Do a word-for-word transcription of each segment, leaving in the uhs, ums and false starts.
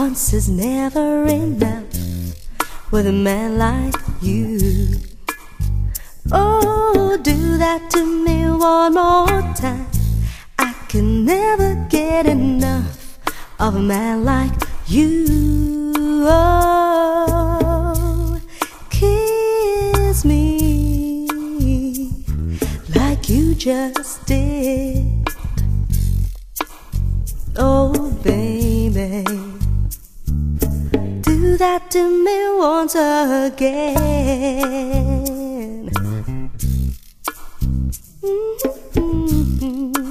Once is never enough with a man like you. Oh, do that to me one more time. I can never get enough of a man like you. Oh, kiss me like you just did. Oh, baby, do that to me once again. Mm-hmm.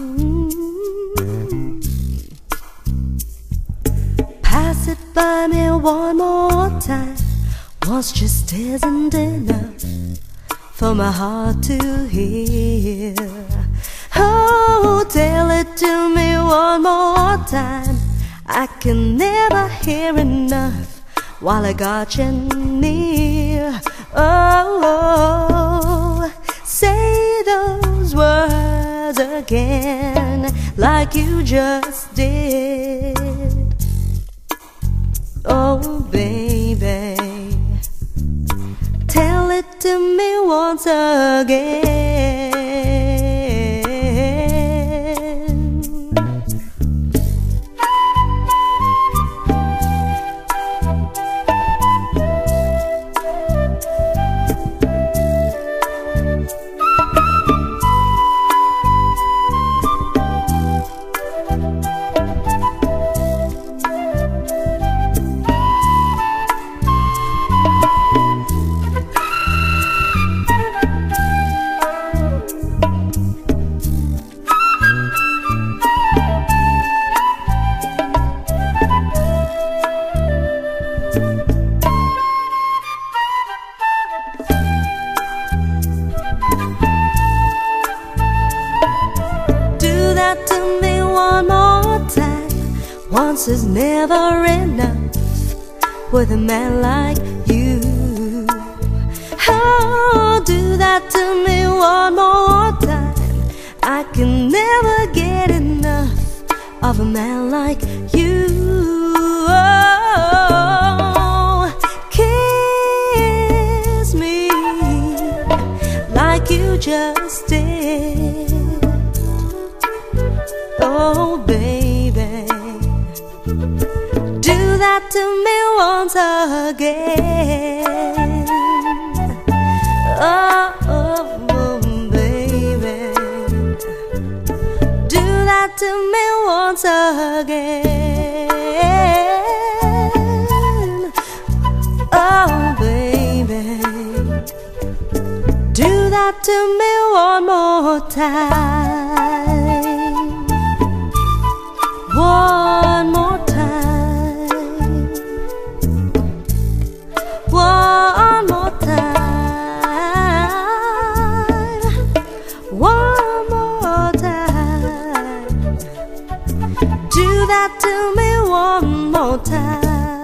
Pass it by me one more time. Once just isn't enough for my heart to hear. Oh, tell it to me one more time. I can never hear enough while I got you near. Oh, say those words again like you just did. Oh, baby, tell it to me once again. To me one more time. Once is never enough with a man like you. Oh, do that to me one more time. I can never get enough of a man like you. Oh, kiss me like you just did. Oh, baby, do that to me once again. Oh, oh, oh, baby, do that to me once again. Oh, baby, do that to me one more time. One more time. One more time. One more time. Do that to me one more time.